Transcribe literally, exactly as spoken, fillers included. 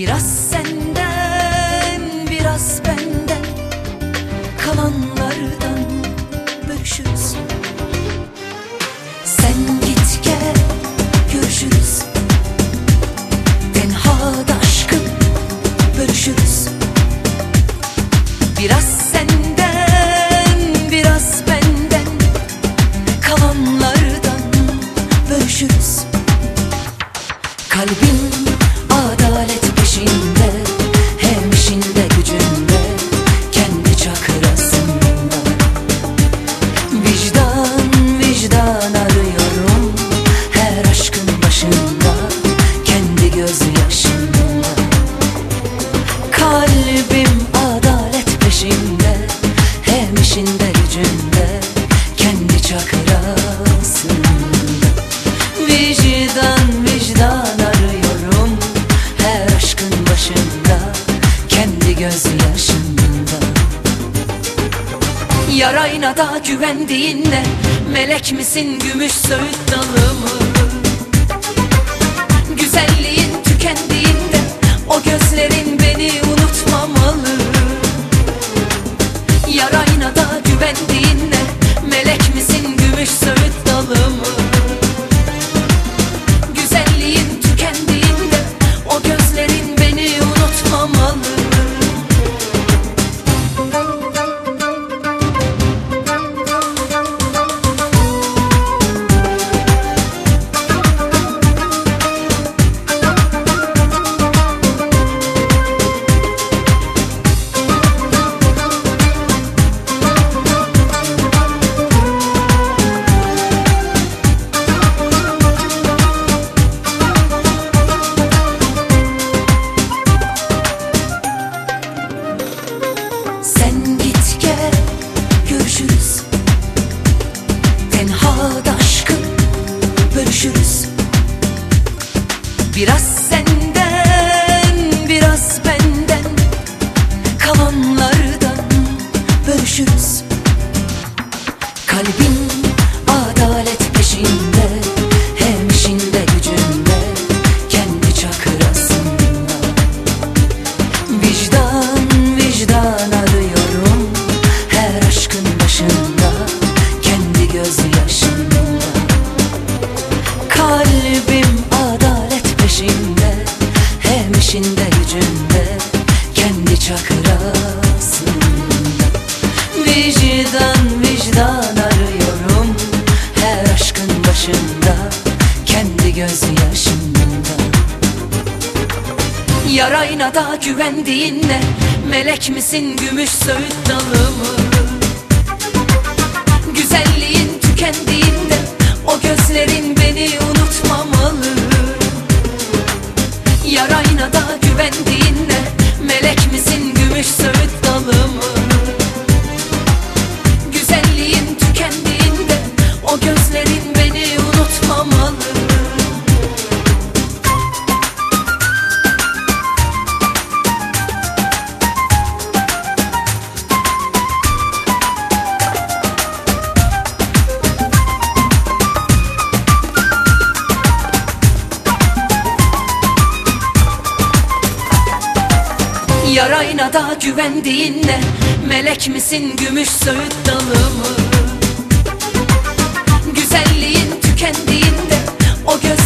Biraz senden, biraz benden, kalanlardan bölüşürüz. Sen git gel, görüşürüz. Tenhada aşkım bölüşürüz. Biraz senden, biraz benden, kalanlardan bölüşürüz. Kalbim adalet peşinde, hem işinde gücünde, kendi çakrasında. Vicdan, vicdan arıyorum her aşkın başında, kendi gözyaşında. Kalbim adalet peşinde, hem işinde gücünde, kendi çakrasında. Vicdan, vicdan arıyorum her aşkın başında, kendi gözyaşında. Yarayna da güvendiğinle, melek misin gümüş söğüt dalı mı? Güzelliğin tükendiğinde, o gözlerin beni unutmamalı. Yarayna da güvendiğinle, melek misin gümüş söğüt dalı mı? Güzelliğin tükendiğinde, o gözlerin beni unutmamalı. Sen git gel, görüşürüz. Tenhada aşkım bölüşürüz. Biraz senden, biraz benden, kalanlardan bölüşürüz. Kalbim adalet peşinde, hem işinde gücünde, kendi çakrasında. Vicdan, vicdan arıyorum her aşkın başında, kendi gözyaşında. Kalbim adalet peşinde, hem işinde gücünde, kendi çakrasında. Vicdan, vicdan arıyorum her aşkın başında, kendi gözyaşında. Yarayna da güvendiğinle, melek misin gümüş söğüt dalı mı? Güzelliğin tükendiğinde, o gözlerin beni unutmamalı. Yarayna da güvendiğinle, melek misin gümüş söğüt dalı mı? Güzelliğin tükendiğinde, o gözlerin beni unutmamalı. Yarayna da güvendiğinle, melek misin gümüş söğüt dalı mı? Güzelliğin tükendiğinde, o göz